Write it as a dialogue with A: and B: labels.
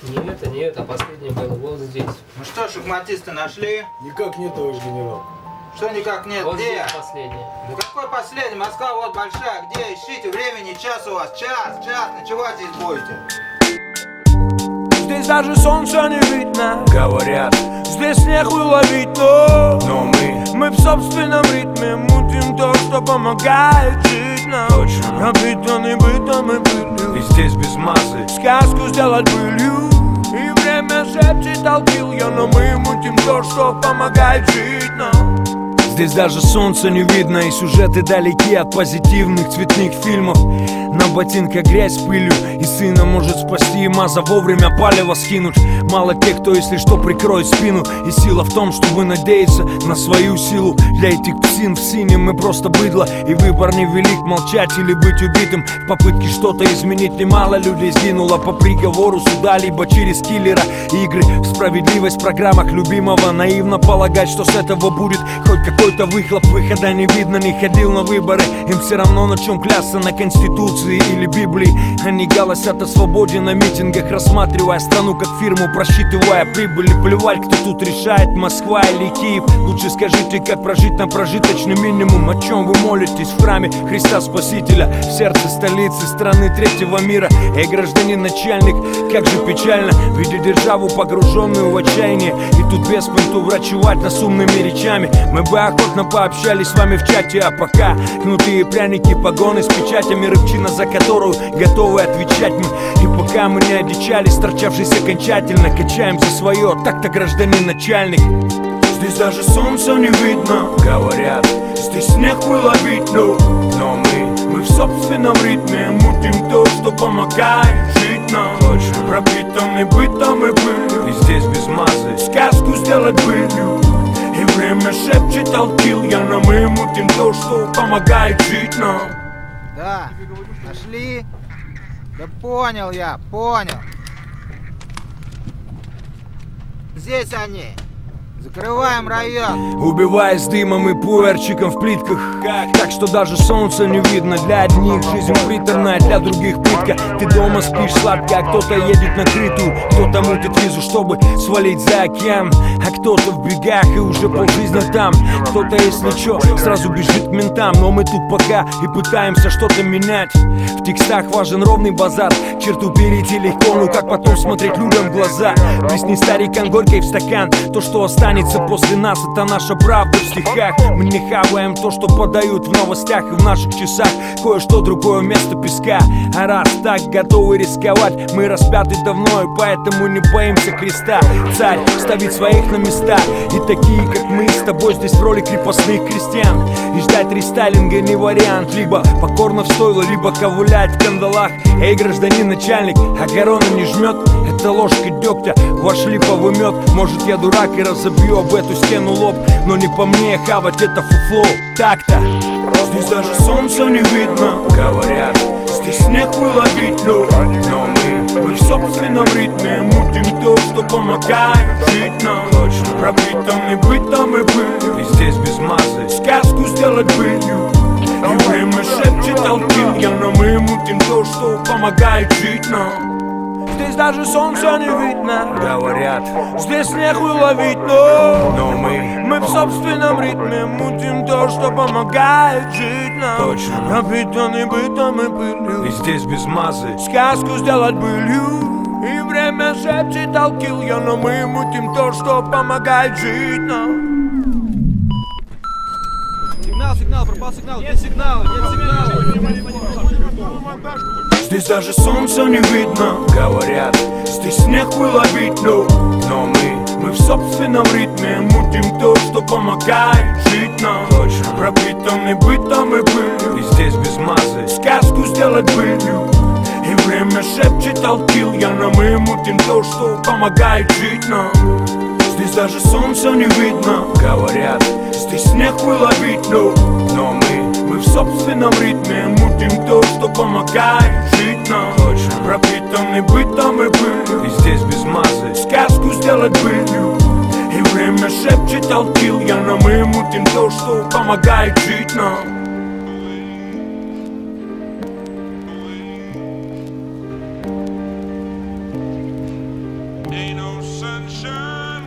A: Не это, последний был вот здесь.
B: Ну что, шахматисты нашли?
C: Никак нет, товарищ генерал.
B: Что никак нет?
A: Вот
B: Где?
A: здесь последний.
B: Да какой последний? Москва вот большая. Где? Ищите времени, час у вас. Час. Ночевать здесь будете.
D: Здесь даже солнца не видно. Говорят, здесь нехуй ловить, но мы в собственном ритме мутим то, что помогает жить нам. Точно. Пропитаны бытом и пылью. И здесь без массы сказку сделать былью. И время шепчет толпил я, но мы мутим то, что помогает жить нам. Здесь даже солнца не видно, и сюжеты далеки от позитивных цветных фильмов. На ботинках грязь с пылью, и сына может спасти, и маза вовремя палево скинуть. Мало тех, кто, если что, прикроет спину. И сила в том, чтобы надеяться на свою силу. Для этих псин в синем мы просто быдло, и выбор невелик, молчать или быть убитым. В попытке что-то изменить немало людей сгинуло по приговору суда, либо через киллера. Игры в справедливость в программах любимого. Наивно полагать, что с этого будет хоть какой-то выхлоп. Выхода не видно, не ходил на выборы. Им все равно на чем клясться, на Конституции или Библии. Они голосят о свободе на митингах, рассматривая страну как фирму, просчитывая прибыли. Плевать, кто тут решает, Москва или Киев. Лучше скажите, как прожить на прожиточный минимум. О чем вы молитесь в храме Христа Спасителя, в сердце столицы страны третьего мира. Эй, гражданин начальник, как же печально видеть державу, погруженную в отчаяние. И тут без понту врачевать нас умными речами. Мы бы охотно пообщались с вами в чате, а пока кнутые пряники, погоны с печатями, рыбчина, за которую готовы отвечать мы. И пока мы не одичали, сторчавшись окончательно, качаем за свое, так-то гражданин начальник. Здесь даже солнца не видно, говорят, здесь нехуй ловить, но мы в собственном ритме мутим то, что помогает жить нам. Точно. Пропитанный бытом и пылью, и здесь без массы сказку сделать былью. И время шепчет толкил я, но мы мутим то, что помогает жить нам.
B: Да, нашли? Да понял я, понял. Здесь они. Закрываем район.
D: Убиваясь дымом и пуэрчиком в плитках. Так что даже солнца не видно. Для одних жизнь приторная, для других пытка. Ты дома спишь сладко, а кто-то едет на крытую. Кто-то мутит визу, чтобы свалить за океан. А кто-то в бегах и уже полжизни там. Кто-то, если чё, сразу бежит к ментам. Но мы тут пока и пытаемся что-то менять. В текстах важен ровный базар. Черту перейти легко, но как потом смотреть людям в глаза. Плесни старикан горькой в стакан. То, что останется после нас, это наша правда в стихах. Мы не хаваем то, что подают в новостях и в наших часах. Кое-что другое вместо песка. А раз так готовы рисковать, мы распяты давно, и поэтому не боимся креста. Царь ставит своих на места, и такие, как мы, с тобой здесь в роли крепостных крестьян. И ждать рестайлинга не вариант. Либо покорно в стойло, либо ковылять в кандалах. Эй, гражданин начальник, а корона не жмет. Это ложка дегтя, ваш липовый мед. Может, я дурак и разобью об эту стену лоб, но не по мне хавать это фуфло. Так-то. Здесь даже солнца не видно, говорят, здесь нехуй ловить, но мы в собственном ритме мутим то, что помогает жить нам. Точно. Пропитанный бытом и пылью, и здесь без массы сказку сделать былью. И время шепчет толкил я, но мы мутим то, что помогает жить нам. Здесь даже солнца не видно, говорят, здесь нехуй ловить, но мы в собственном ритме мутим то, что помогает жить нам. Точно. Пропитанный бытом и пылью, и здесь без массы сказку сделать былью. И время шепчет толкил я, но мы мутим то, что помогает жить нам.
E: Сигнал, пропал сигнал, нет сигнала,
D: Здесь даже солнца не видно, говорят, здесь нехуй ловить, но мы в собственном ритме мутим то, что помогает жить нам. Точно. Пропитанный бытом и пылью, и здесь без массы сказку сделать былью. И время шепчет толкил я, но мы мутим то, что помогает жить нам. Здесь даже солнца не видно, говорят, здесь нехуй ловить, но мы в собственном ритме мутим то, что помогает жить нам. Точно. Пропитанный бытом и пылью, и здесь без массы сказку сделать былью. И время шепчет толкил я, но мы мутим то, что помогает жить нам. Ain't no sunshine